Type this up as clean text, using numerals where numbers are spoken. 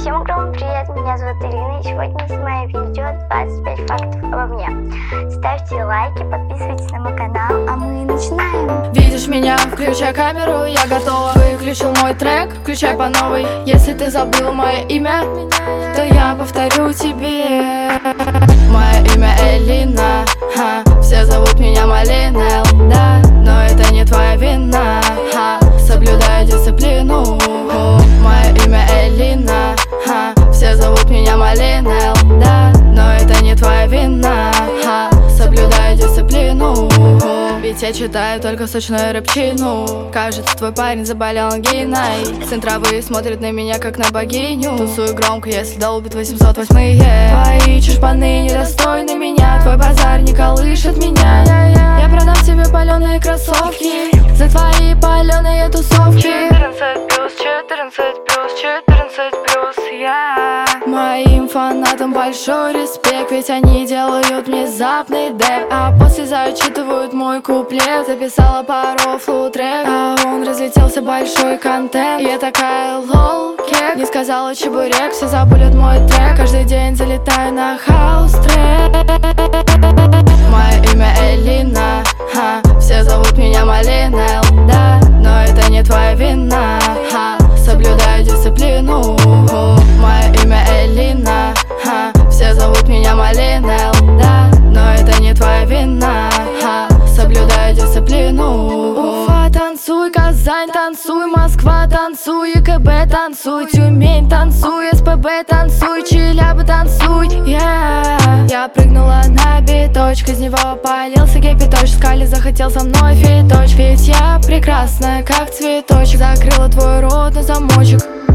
Всем огромный привет, меня зовут Ирина, и сегодня снимаю видео 25 фактов обо мне. Ставьте лайки, подписывайтесь на мой канал, а мы начинаем. Видишь меня, включай камеру, я готова. Выключил мой трек, включай по новой. Если ты забыл мое имя, то я повторю тебе. Мое имя Элина, все зовут меня Малина, да, но это не твоя вина, соблюдай дисциплину. Мое имя Элина, все зовут меня Малина, да, но это не твоя вина, соблюдай дисциплину. Ведь я читаю только сочную рэпчину. Кажется, твой парень заболел ангиной. Сын травы смотрит на меня как на богиню. Тусую громко, если долбит 808-е. Твои чушпаны недостойны меня. Твой базар не колышет меня. Я продам тебе паленые кроссовки за твои паленые тусовки. 14 плюс, 14 плюс, 14 плюс, я. Моим фанатам большой респект, ведь они делают внезапный деп, а после зачитывают мой куплет. Записала пару флу-трек, а он разлетелся, большой контент. Я такая лол, кек, не сказала чебурек, все забудет мой трек. Каждый день залетаю на хаус-трек. Мое имя Элина, все зовут меня Малина, да, но это не твоя вина, соблюдай дисциплину. Мое имя Элина, все зовут меня Малина, да, но это не твоя вина, соблюдай дисциплину. Уфа, танцуй, Казань, танцуй, Москва, танцуй, ЕКБ, танцуй, Тюмень, танцуй, СПБ, танцуй, Челябы, танцуй, Я прыгнула на биточек, из него полился кипяточек. Скали захотел со мной фиточ, ведь я прекрасная, как цветочек. Закрыла твой рот на замочек.